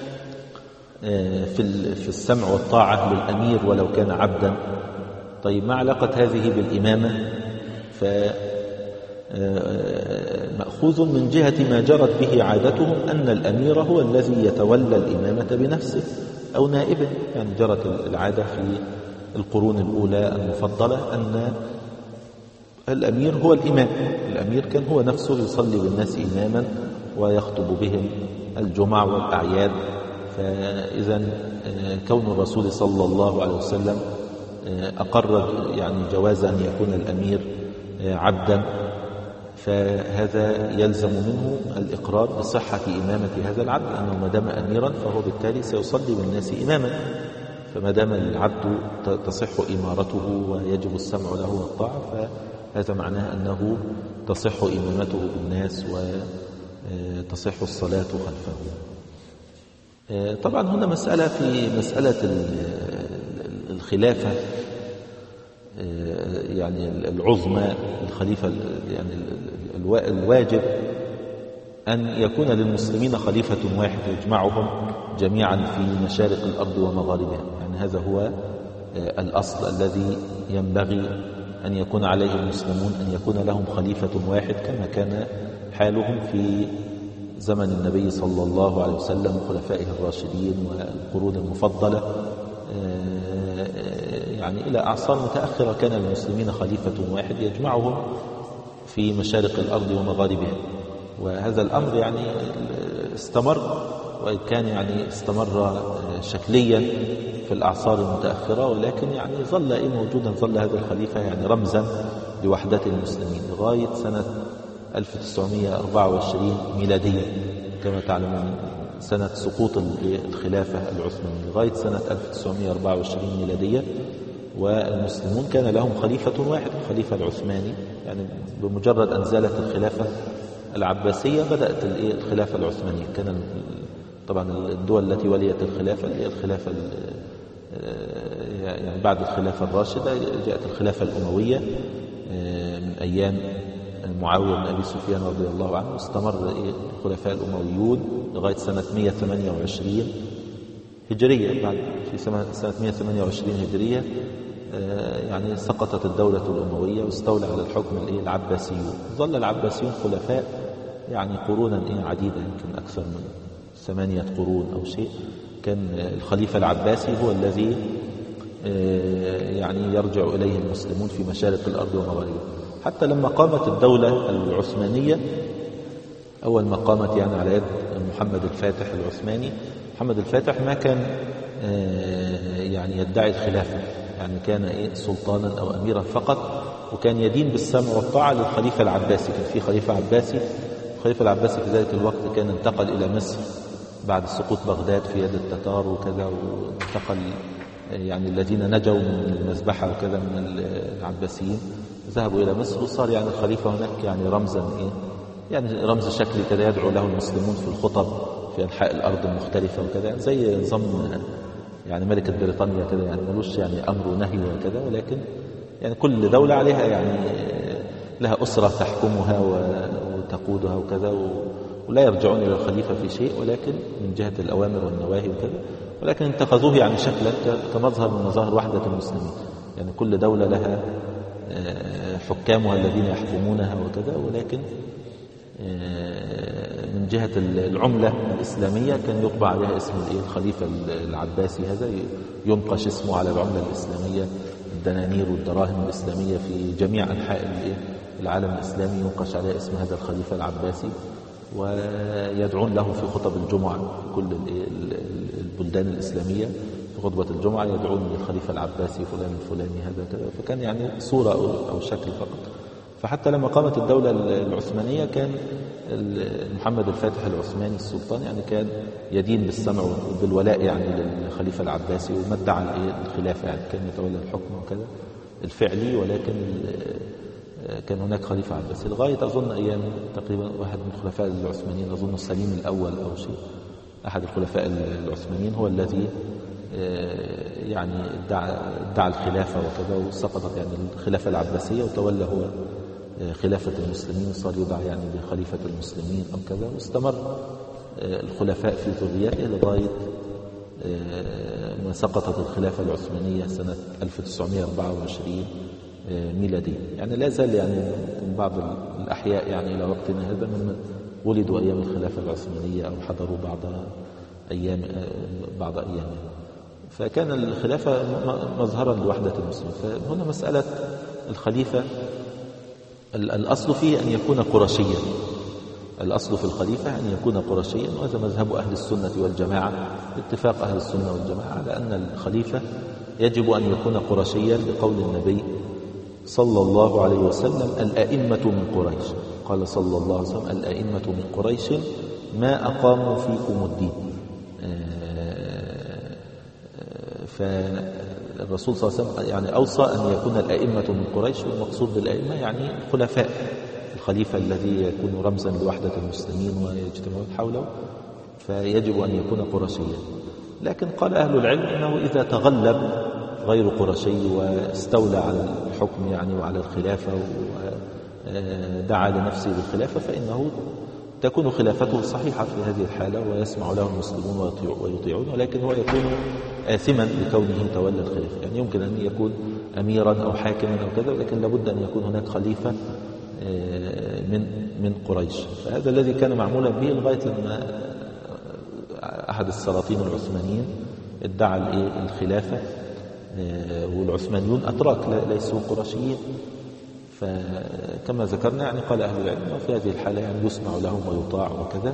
في السمع والطاعة للأمير ولو كان عبدا، طيب ما علاقة هذه بالإمامة؟ فمأخوذ من جهة ما جرت به عادتهم أن الأمير هو الذي يتولى الإمامة بنفسه أو نائبه. يعني جرت العادة في القرون الأولى المفضلة أن الأمير هو الإمام، الأمير كان هو نفسه يصلي بالناس إماما ويخطب بهم الجمع والأعياد. فإذا كون الرسول صلى الله عليه وسلم أقر يعني جواز أن يكون الأمير عبدا، فهذا يلزم منه الإقرار بصحة إمامة هذا العبد، لأنه ما دام أميرا فهو بالتالي سيصلي بالناس إماما، فما دام العبد تصح إمارته ويجب السمع له والطاعة فهذا معناه أنه تصح إمامته بالناس وتصح الصلاة خلفه. طبعا هنا مسألة في مسألة الخلافة يعني العظمى، الخليفة يعني الواجب أن يكون للمسلمين خليفة واحد يجمعهم جميعا في مشارق الأرض ومغاربها. يعني هذا هو الأصل الذي ينبغي أن يكون عليه المسلمون، أن يكون لهم خليفة واحد كما كان حالهم في زمن النبي صلى الله عليه وسلم وخلفائه الراشدين والقرون المفضلة. يعني إلى أعصار متأخرة كان للمسلمين خليفة واحد يجمعهم في مشارق الأرض ومغاربها، وهذا الأمر يعني استمر، وإن كان يعني استمر شكليا في الأعصار المتأخرة، ولكن يعني ظل إيه موجودا، ظل هذا الخليفة يعني رمزا لوحدة المسلمين لغاية سنة ألف وتسعمائة وأربعة وعشرين ميلادية كما تعلمون، سنة سقوط الخلافة العثمانية لغاية سنة ألف وتسعمائة وأربعة وعشرين ميلادية، والمسلمون كان لهم خليفة واحد، الخليفة العثماني. يعني بمجرد أن زالت الخلافة العباسية بدأت الخلافة العثمانية. كان طبعا الدول التي وليت الخلافة هي الخلافة يعني بعد الخلافة الراشدة جاءت الخلافة الأموية من أيام معاوية بن أبي سفيان رضي الله عنه، واستمر الخلفاء الأمويون لغاية سنة مئة وثمانية وعشرين هجرية. بعد في سنة مئة وثمانية وعشرين هجرية يعني سقطت الدولة الأموية واستولى على الحكم العباسيون. ظل العباسيون خلفاء يعني قرونا عديدة، يمكن أكثر من ثمانية قرون أو شيء. كان الخليفة العباسي هو الذي يعني يرجع إليه المسلمون في مشارق الأرض ومغاربها، حتى لما قامت الدولة العثمانية أول ما قامت يعني على يد محمد الفاتح العثماني. محمد الفاتح ما كان يعني يدعي الخلافة، يعني كان إيه سلطانا أو أميرا فقط، وكان يدين بالسمع والطاعة للخليفة العباسي. كان في خليفة عباسي، الخليفة العباسي في ذلك الوقت كان انتقل إلى مصر بعد سقوط بغداد في يد التتار وكذا، وانتقل يعني الذين نجوا من المذبحة وكذا من العباسيين ذهبوا إلى مصر، وصار يعني الخليفة هناك يعني رمزا إيه يعني رمز شكلي كذا يدعو له المسلمون في الخطب في أنحاء الأرض المختلفة وكذا، زي نظام يعني ملكة بريطانيا كذا، يعني ملوش يعني أمر ونهي وكذا، ولكن يعني كل دولة عليها يعني لها أسرة تحكمها وتقودها وكذا، ولا يرجعون إلى الخليفة في شيء، ولكن من جهة الأوامر والنواهي وكذا، ولكن اتخذوه يعني شكلا كمظهر من مظاهر وحدة المسلمين. يعني كل دولة لها حكامها الذين يحكمونها وكذا، ولكن من جهة العملة الإسلامية كان يطبع عليها اسم الخليفة العباسي، هذا ينقش اسمه على العملة الإسلامية، الدنانير والدراهم الإسلامية في جميع أنحاء العالم الإسلامي ينقش عليها اسم هذا الخليفة العباسي، ويدعون له في خطب الجمعة في كل البلدان الإسلامية، في خطبة الجمعة يدعون للخليفة العباسي فلان الفلاني هذا كذا، فكان يعني صورة أو شكل فقط. فحتى لما قامت الدولة العثمانية كان محمد الفاتح العثماني السلطان يعني كان يدين بالسمع وبالولاء يعني للخليفة العباسي، ومدعى الخلافة يعني كان يتولى الحكم وكذا الفعلي، ولكن كان هناك خليفة عباسي لغاية أظن أيام تقريبا واحد من الخلفاء العثمانيين، أظن سليم الأول أو شيء، أحد الخلفاء العثمانيين هو الذي يعني ادعى ادعى الخلافة وكذا، وسقطت يعني الخلافة العباسية وتولى هو خلافة المسلمين، صار يدعى يعني بخليفة المسلمين أو كذا، واستمر الخلفاء في ذريته لغاية ما سقطت الخلافة العثمانية سنة ألف وتسعمائة وأربعة وعشرين ميلادية. يعني لا زال يعني من بعض الأحياء يعني إلى وقتنا هذا من ولدوا أيام الخلافة العثمانية أو حضروا بعض أيام بعض أيام فكان الخلافة مظهرا لوحدة المسلمين. فهنا مسألة الخليفة الأصل فيه أن يكون قرشيا، الأصل في الخليفة أن يكون قرشيا، وهذا مذهب أهل السنة والجماعة، اتفاق أهل السنة والجماعة على أن الخليفة يجب أن يكون قرشيا لقول النبي صلى الله عليه وسلم الأئمة من قريش، قال صلى الله عليه وسلم الأئمة من قريش ما أقاموا فيكم الدين. فالرسول صلى الله عليه وسلم يعني أوصى أن يكون الأئمة من قريش، والمقصود بالأئمة يعني الخلفاء، الخليفة الذي يكون رمزا لوحدة المسلمين ويجتمعون حوله، فيجب أن يكون قرشيا. لكن قال أهل العلم أنه إذا تغلب غير قرشي واستولى على الحكم يعني وعلى الخلافة ودعا لنفسه بالخلافة، فإنه تكون خلافته صحيحة في هذه الحالة ويسمع له المسلمون ويطيعون، ولكن هو يكون آثما بكونه تولى الخلافة. يعني يمكن أن يكون أميرا أو حاكما أو كذا، ولكن لابد أن يكون هناك خليفة من من قريش. فهذا الذي كان معمولا به لغاية لما أحد السلاطين العثمانيين ادعى الخلافة، والعثمانيون أتراك ليسوا قرشيين، فكما ذكرنا يعني قال أهل العلم في هذه الحالة يعني يسمع لهم ويطاع وكذا،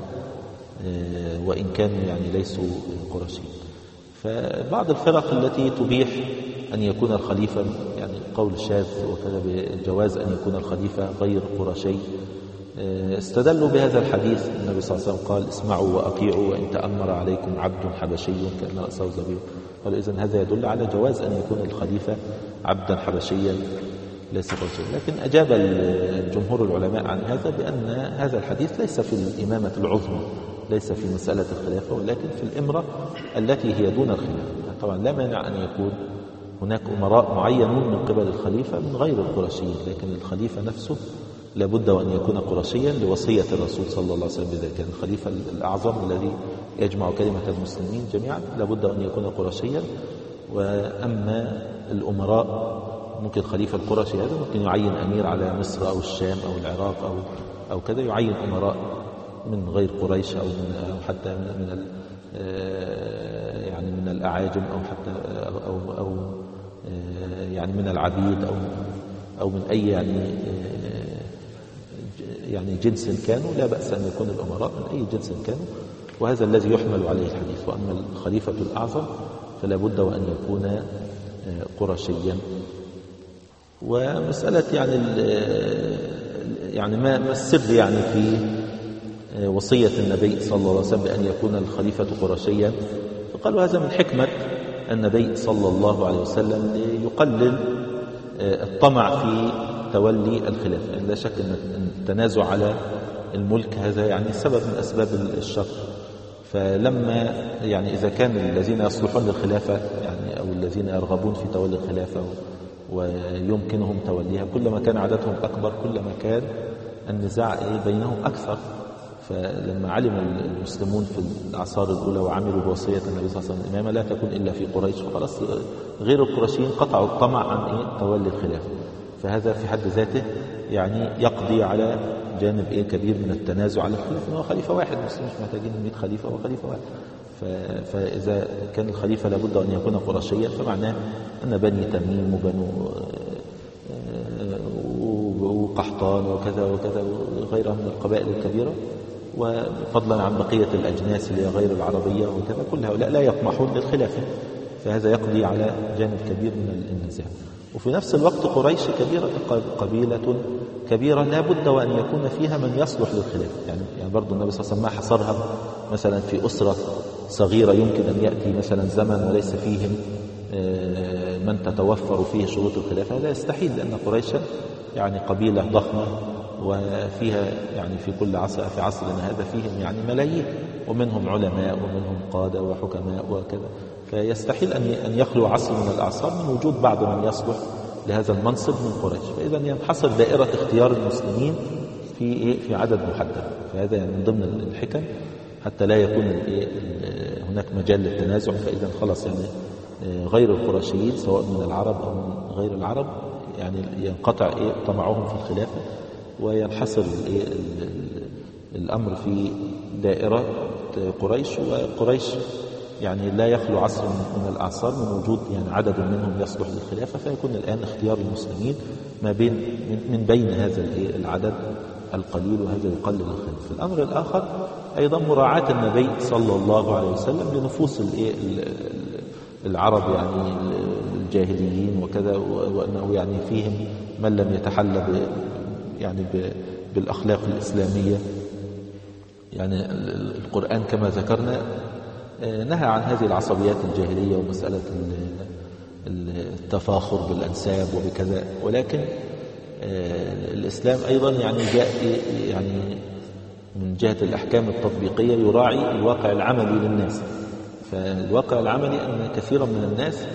وإن كانوا يعني ليسوا قرشيين. فبعض الفرق التي تبيح أن يكون الخليفة يعني قول شاذ وكذا بالجواز أن يكون الخليفة غير قرشي، استدلوا بهذا الحديث، النبي صلى الله عليه وسلم قال اسمعوا وأطيعوا وإن تأمر عليكم عبد حبشي كأن رأسه زبيب، قال إذن هذا يدل على جواز أن يكون الخليفة عبدا حبشيا ليس قرشيا. لكن أجاب الجمهور العلماء عن هذا بأن هذا الحديث ليس في الإمامة العظمى، ليس في مسألة الخلافة، ولكن في الإمرة التي هي دون الخلافة. طبعا لا مانع أن يكون هناك أمراء معينون من قبل الخليفة من غير القرشيين، لكن الخليفة نفسه لابد وأن يكون قرشيا لوصية الرسول صلى الله عليه وسلم بذلك. يعني الخليفة الأعظم الذي يجمع كلمة المسلمين جميعا لابد أن يكون قرشيا. وأما الأمراء ممكن الخليفة القرشي هذا ممكن يعين أمير على مصر أو الشام أو العراق أو أو كذا، يعين أمراء من غير قريش أو من أو حتى من من يعني من الأعاجم أو حتى أو أو يعني من العبيد أو أو من أي يعني يعني جنس كانوا، لا بأس أن يكون الأمراء من أي جنس كانوا، وهذا الذي يحمل عليه الحديث. وأما الخليفة الأعظم فلا بد وأن يكون قرشيا. ومسألة يعني يعني ما السر يعني في وصية النبي صلى الله عليه وسلم بأن يكون الخليفة قرشيا؟ فقالوا هذا من حكمة النبي صلى الله عليه وسلم ليقلل الطمع في تولي الخلافة. يعني لا شك أن التنازع على الملك هذا يعني سبب من أسباب الشر. فلما يعني إذا كان الذين يصلحون للخلافة يعني أو الذين يرغبون في تولي الخلافة ويمكنهم توليها كلما كان عددهم أكبر كلما كان النزاع بينهم أكثر. فلما علم المسلمون في الأعصار الأولى وعملوا بوصية النبي صلى الله عليه وسلم الإمامة لا تكون إلا في قريش، فخلاص غير القرشيين قطعوا الطمع عن إيه؟ تولي الخلافة. فهذا في حد ذاته يعني يقضي على جانب إيه كبير من التنازع على الخلافة، إنه خليفة واحد، بس مش محتاجين مئة خليفة، هو خليفة واحد. فإذا كان الخليفة لابد أن يكون قرشيا، فمعناه أن بني تميم وبنو وقحطان وكذا وكذا وغيرها من القبائل الكبيرة، وفضلا عن بقية الأجناس اللي هي غير العربية وكذا، كل هؤلاء لا يطمحون للخلافة، فهذا يقضي على جانب كبير من النزاع. وفي نفس الوقت قريش كبيرة قبيلة كبيرة لا بد وأن يكون فيها من يصلح للخلافة. يعني يعني برضو النبي صلى الله عليه وسلم ما حصرها مثلا في أسرة صغيرة يمكن أن يأتي مثلا زمن وليس فيهم من تتوفر فيه شروط الخلافة، هذا يستحيل، لأن قريشا يعني قبيلة ضخمة وفيها يعني في كل عصر في عصرنا هذا فيهم يعني ملايين، ومنهم علماء ومنهم قادة وحكماء وكذا، فيستحيل أن يخلو عصر من الأعصار من وجود بعض من يصلح لهذا المنصب من قريش. فإذا ينحصر دائرة اختيار المسلمين في في عدد محدد، فهذا يعني من ضمن الحكم حتى لا يكون هناك مجال للتنازع. فإذا خلص يعني غير القرشيين سواء من العرب أو من غير العرب يعني ينقطع طمعهم في الخلافة، وينحصر الأمر في دائرة قريش. وقريش يعني لا يخلو عصر من الأعصار من وجود يعني عدد منهم يصلح للخلافة، فيكون الآن اختيار المسلمين ما بين من بين هذا العدد القليل، وهذا يقلل الخلاف. الأمر الآخر أيضا مراعاة النبي صلى الله عليه وسلم لنفوس العرب يعني الجاهليين وكذا، وأنه يعني فيهم من لم يتحلى يعني بالأخلاق الإسلامية. يعني القرآن كما ذكرنا نهى عن هذه العصبيات الجاهلية ومسألة التفاخر بالأنساب وبكذا، ولكن الإسلام أيضا يعني جاء يعني من جهة الأحكام التطبيقية يراعي الواقع العملي للناس. فالواقع العملي أن كثيرا من الناس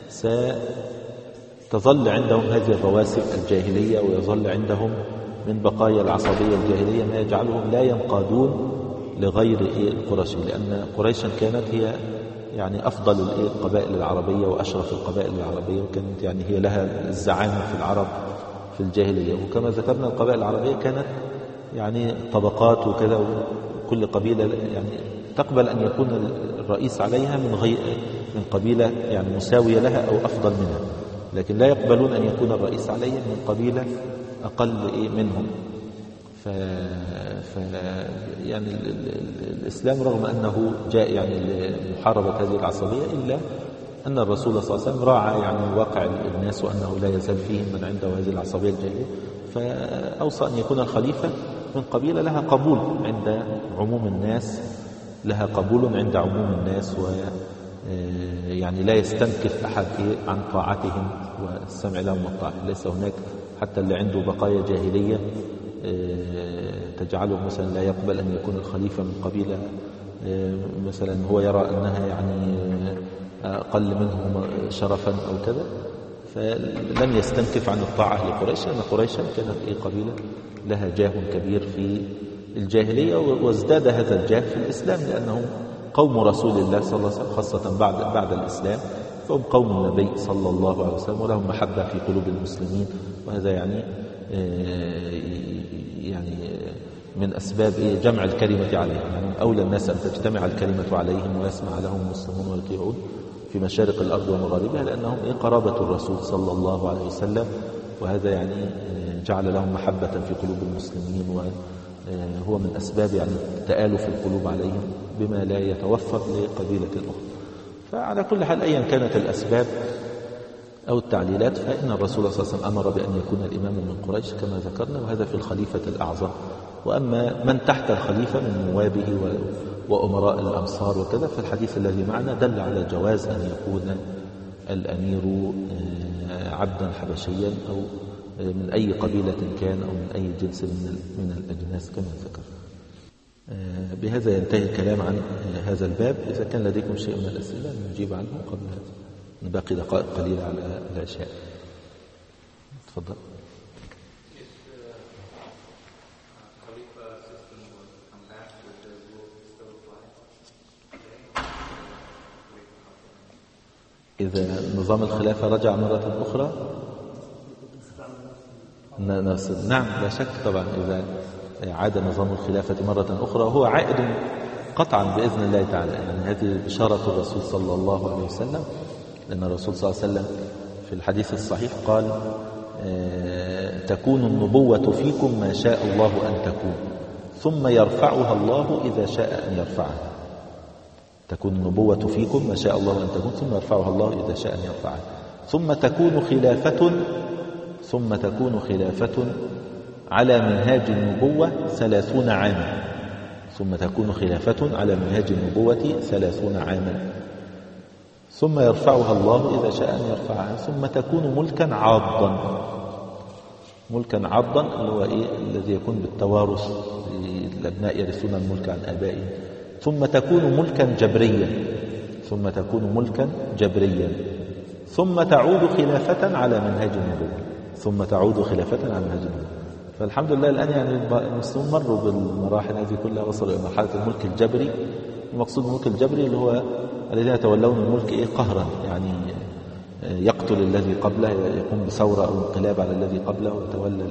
ستظل عندهم هذه الرواسب الجاهلية، ويظل عندهم من بقايا العصبية الجاهلية ما يجعلهم لا ينقادون لغير القرشي، لأن قريشا كانت هي يعني أفضل القبائل العربية وأشرف القبائل العربية، وكانت يعني هي لها الزعامة في العرب في الجاهلية. وكما ذكرنا القبائل العربية كانت يعني طبقات وكذا، وكل قبيلة يعني تقبل أن يكون الرئيس عليها من غير من قبيلة يعني مساوية لها أو أفضل منها، لكن لا يقبلون أن يكون الرئيس عليها من قبيلة أقل منهم. ف... ف... يعني ال... ال... الإسلام رغم أنه جاء يعني لمحاربة هذه العصبية، إلا أن الرسول صلى الله عليه وسلم راعى يعني واقع الناس، وأنه لا يزال فيهم من عنده هذه العصبية الجاهلية، فأوصى أن يكون الخليفة من قبيلة لها قبول عند عموم الناس، لها قبول عند عموم الناس، و يعني لا يستنكف أحد عن طاعتهم والسمع لهم والطاعة. ليس هناك حتى اللي عنده بقايا جاهلية تجعله مثلا لا يقبل أن يكون الخليفة من قبيلة مثلا هو يرى أنها يعني أقل منهم شرفا أو كذا، فلن يستنكف عن الطاعة لقريش، لأن قريشا كانت قبيلة لها جاه كبير في الجاهلية، وازداد هذا الجاه في الإسلام، لأنهم قوم رسول الله صلى الله عليه وسلم، خاصة بعد بعد الإسلام فهم قوم النبي صلى الله عليه وسلم، ولهم محبة في قلوب المسلمين. وهذا يعني يعني من أسباب جمع الكلمة عليهم، يعني أولى الناس أن تجتمع الكلمة عليهم ويسمع لهم المسلمون ويطيعون في مشارق الأرض ومغاربها، لأنهم قرابة الرسول صلى الله عليه وسلم، وهذا يعني جعل لهم محبة في قلوب المسلمين، وهو من أسباب يعني تآلف القلوب عليهم بما لا يتوفر لقبيلة أخرى. فعلى كل حال أيا كانت الأسباب أو التعليلات، فإن الرسول صلى الله عليه وسلم أمر بأن يكون الإمام من قريش كما ذكرنا، وهذا في الخليفة الأعظم. وأما من تحت الخليفة من نوابه وأمراء الأمصار وكذا، فالحديث الذي معنا دل على جواز أن يكون الأمير عبدا حبشيا أو من أي قبيلة كان، أو من أي جنس من الأجناس كما ذكر. بهذا ينتهي الكلام عن هذا الباب. إذا كان لديكم شيء من الأسئلة نجيب عنه قبل باقي دقائق قليلة على العشاء. تفضل. إذا نظام الخلافة رجع مرة أخرى نعم لا شك طبعا إذا عاد نظام الخلافة مرة أخرى هو عائد قطعا بإذن الله تعالى. يعني هذه بشارة الرسول صلى الله عليه وسلم، لأن الرسول صلى الله عليه وسلم في الحديث الصحيح قال تكون النبوة فيكم ما شاء الله أن تكون ثم يرفعها الله إذا شاء أن يرفعها. تكون النبوة فيكم ما شاء الله أن تكون ثم يرفعها الله إذا شاء أن يرفعها. ثم تكون خلافة ثم تكون خلافة على منهاج النبوة ثلاثون عاما ثم تكون خلافة على منهاج النبوة ثلاثون عاما ثم يرفعها الله إذا شاء أن يرفعها. ثم تكون ملكا عاضا. ملكا عاضا اللي هو إيه؟ الذي يكون بالتوارث، الأبناء يرثون الملك عن آبائهم. ثم تكون ملكا جبريا ثم تكون ملكا جبريا ثم تعود خلافة على منهاج النبوة ثم تعود خلافة على منهاج النبوة. فالحمد لله الآن يعني المسلمون مروا بالمراحل هذه كلها، وصلوا إلى مرحلة الملك الجبري. المقصود الملك الجبري اللي هو الذين يتولون الملك إيه قهرا، يعني يقتل الذي قبله، يقوم بثورة أو انقلاب على الذي قبله ويتولى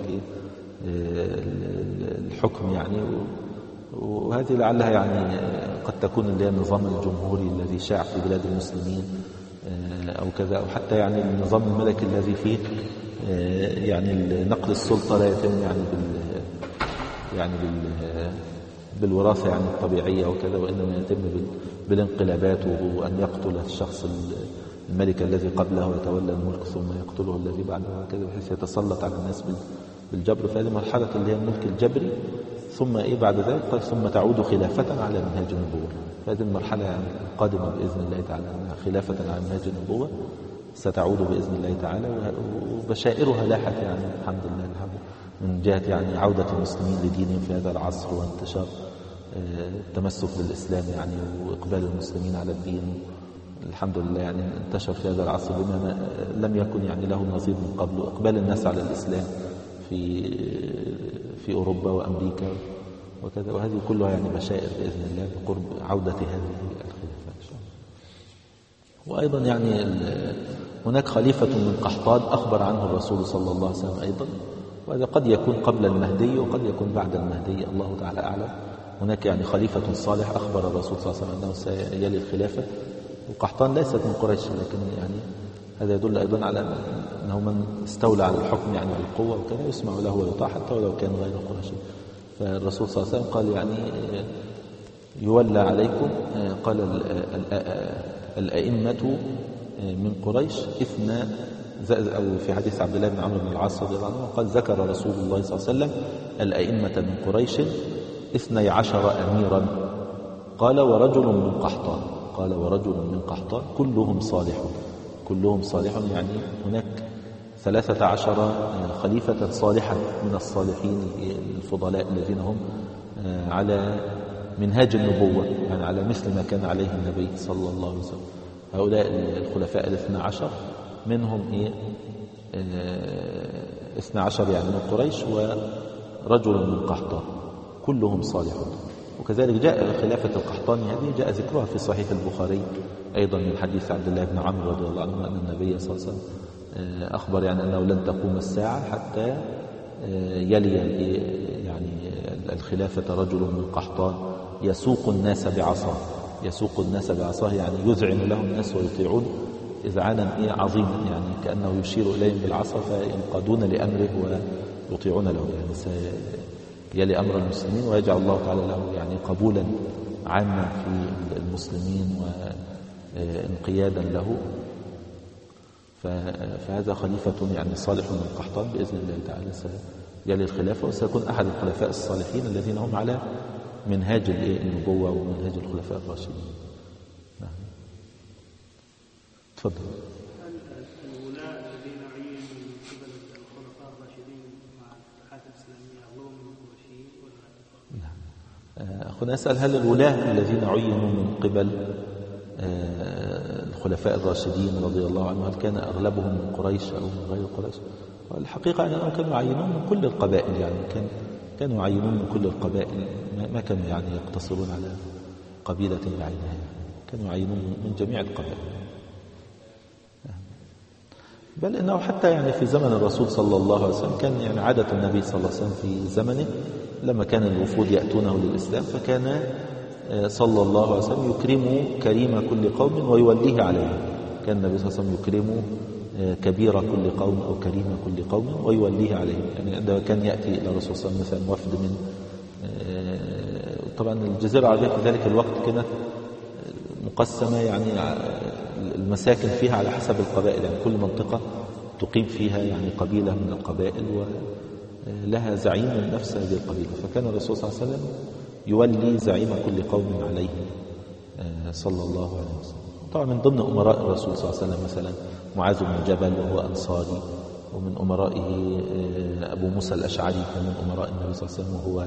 الحكم يعني. وهذه لعلها يعني قد تكون اللي هي النظام الجمهوري الذي شاع في بلاد المسلمين أو كذا، أو حتى يعني النظام الملكي الذي فيه يعني نقل السلطة لا يتم يعني بال يعني بال بالوراثة يعني الطبيعية وكذا، وإنما يتم بالانقلابات، وأن يقتل الشخص الملك الذي قبله ويتولى الملك ثم يقتله الذي بعده وكذا، بحيث يتسلط على الناس بالجبر. فهذه مرحلة اللي هي الملك الجبري. ثم إيه بعد ذلك قال ثم تعود خلافة على منهاج النبوة. فهذه المرحلة يعني القادمة بإذن الله تعالى أنها خلافة على منهاج النبوة ستعود بإذن الله تعالى، وبشائرها لاحت يعني الحمد لله الحمد من جهة يعني عودة المسلمين لدينهم في هذا العصر، وانتشار التمسك بالإسلام يعني، وإقبال المسلمين على الدين الحمد لله يعني انتشر في هذا العصر بما لم يكن يعني له نظير من قبل، إقبال الناس على الإسلام في في أوروبا وأمريكا وكذا. وهذه كلها يعني بشائر بإذن الله بقرب عودة هذه الخلافة إن شاء الله. وأيضا يعني هناك خليفة من قحطان أخبر عنه الرسول صلى الله عليه وسلم أيضا، وهذا قد يكون قبل المهدي وقد يكون بعد المهدي، الله تعالى أعلم. هناك يعني خليفة صالح أخبر الرسول صلى الله عليه وسلم أنه سيلي الخلافة. وقحطان ليست من قريش، لكن يعني هذا يدل أيضا على أنه من استولى على الحكم يعني بالقوة وكذا يسمع له ويطاع حتى ولو كان غير قريشي. فالرسول صلى الله عليه وسلم قال يعني يولى عليكم، قال الأئمة من قريش إثنى، أو في حديث عبد الله بن عمرو بن العاص رضي الله عنه قال ذكر رسول الله صلى الله عليه وسلم الأئمة من قريش اثني عشر أميرا، قال ورجل من قحطان قال ورجل من قحطان كلهم صالحون كلهم صالحون يعني هناك ثلاثة عشر خليفة صالحة من الصالحين الفضلاء الذين هم على منهاج النبوة، يعني على مثل ما كان عليه النبي صلى الله عليه وسلم. هؤلاء الخلفاء الاثنى عشر منهم إيه اثنى عشر يعني من قريش ورجل من قحطان كلهم صالحون. وكذلك جاء خلافة القحطاني هذه جاء ذكرها في صحيح البخاري أيضا من حديث عبد الله بن عمرو رضي الله عنه أن النبي صلى الله عليه وسلم أخبر يعني أنه لن تقوم الساعة حتى يلي يعني الخلافة رجل من قحطان يسوق الناس بعصاه يسوق الناس بعصاه يعني يذعن له الناس ويطيعون إذعانا عظيما، يعني كأنه يشير إليهم بالعصا فينقادون لأمره ويطيعون له، يعني سيلي أمر المسلمين ويجعل الله تعالى له يعني قبولا عاما في المسلمين وانقيادا له. فهذا خليفة يعني صالح من قحطان بإذن الله تعالى سيلي الخلافة، وسيكون أحد الخلفاء الصالحين الذين هم على منهاج النبوة ومنهاج الخلفاء الراشدين. نعم. تفضل. هل الولاة الذين عينوا من قبل الخلفاء الراشدين مع الاتحاد الإسلامية أغلبهم من القرشيين ولا؟ نعم. أخونا أسأل هل الولاة الذين عينوا من قبل الخلفاء الراشدين رضي الله عنهم هل كان أغلبهم من قريش أو من غير قريش؟ الحقيقة أنهم كانوا يعينون من كل القبائل، يعني كان كانوا يعينون من كل القبائل، ما كانوا يعني يقتصرون على قبيلة بعينها، كانوا يعينون من جميع القبائل. بل إنه حتى يعني في زمن الرسول صلى الله عليه وسلم كان يعني عادة النبي صلى الله عليه وسلم في زمنه لما كان الوفود يأتونه للإسلام، فكان صلى الله عليه وسلم يكرم كريم كل قوم ويوليه عليهم. كان النبي صلى الله عليه وسلم يكرم كبير كل قوم أو كريم كل قوم ويوليه عليهم. يعني عندما كان يأتي إلى الرسول صلى الله عليه وسلم مثلا وفد من، طبعا الجزيرة العربية في ذلك الوقت كانت مقسمة، يعني المساكن فيها على حسب القبائل، يعني كل منطقة تقيم فيها يعني قبيلة من القبائل ولها زعيم من نفس هذه القبيلة. فكان الرسول صلى الله عليه وسلم يولي زعيم كل قوم عليه صلى الله عليه وسلم. طبعا من ضمن أمراء الرسول صلى الله عليه وسلم مثلا معاذ بن جبل وهو أنصاري، ومن أمرائه أبو موسى الأشعري كان من أمراء النبي صلى الله عليه وسلم وهو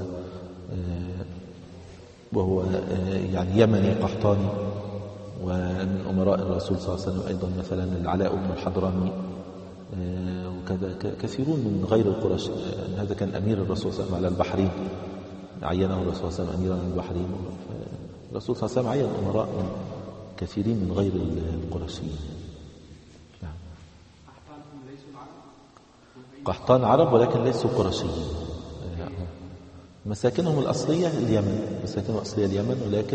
وهو يعني يمني قحطاني. ومن أمراء الرسول صلى الله عليه وسلم أيضا مثلا العلاء بن الحضرمي، وكذا كثيرون من غير القرش. هذا كان أمير الرسول صلى الله عليه وسلم على البحرين، عينه الرسول صلى الله عليه وسلم أميرا على البحرين. الرسول صلى الله عليه وسلم عين أمراء من كثيرين من غير القرشيين. نعم. قحطان عرب ولكن ليسوا قرشيين، مساكنهم الأصلية اليمن، مساكنهم الأصلية اليمن، ولكن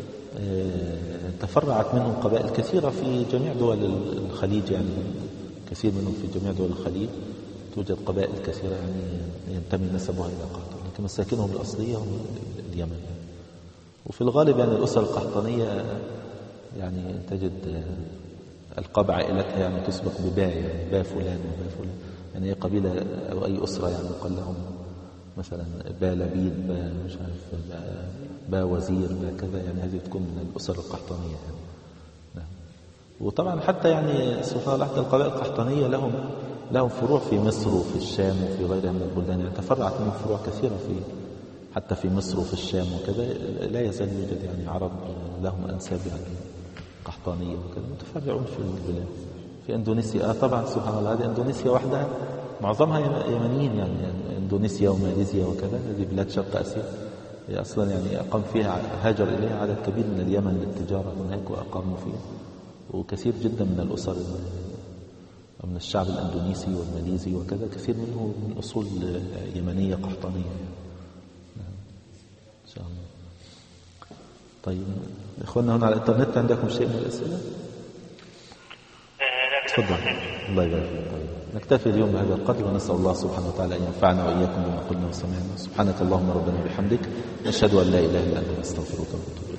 تفرعت منهم قبائل كثيرة في جميع دول الخليج، يعني كثير منهم في جميع دول الخليج توجد قبائل كثيرة يعني ينتمي نسبها إلى قحطان، لكن مساكنهم الأصلية هم اليمن. وفي الغالب يعني الأسر القحطانية يعني تجد ألقاب عائلتها يعني تسبق بباء، يعني باء فلان وباء فلان، يعني أي قبيلة أو أي أسرة يعني يقال لهم مثلا با لبيد، با مش عارف، با, با وزير، با كذا، يعني هذه تكون من الأسر القحطانية يعني. نعم. وطبعا حتى يعني سبحان الله حتى القبائل القحطانية لهم لهم فروع في مصر وفي الشام وفي غيرها من البلدان، يعني تفرعت منهم فروع كثيرة في حتى في مصر وفي الشام وكذا. لا يزال يوجد يعني عرب لهم أنساب يعني قحطانية وكذا متفرعون في البلاد. في إندونيسيا آه طبعا سبحان الله، هذه إندونيسيا وحدها معظمها يمنيين، يعني, يعني إندونيسيا وماليزيا وكذا، هذه بلاد شرق آسيا هي أصلا يعني أقام فيها، هاجر إليها عدد كبير من اليمن للتجارة هناك وأقاموا فيها، وكثير جدا من الأسر من الشعب الأندونيسي والماليزي وكذا كثير منه من أصول يمنية قحطانية. إن شاء الله. طيب إخواننا هنا على الإنترنت عندكم شيء من الأسئلة؟ تفضل. الله يبارك فيك. طيب نكتفي اليوم بهذا القدر، ونسأل الله سبحانه وتعالى أن ينفعنا وإياكم بما قلنا وسمعنا. سبحانك اللهم ربنا وبحمدك، نشهد أن لا إله إلا أنت، نستغفرك ونتوب إليك.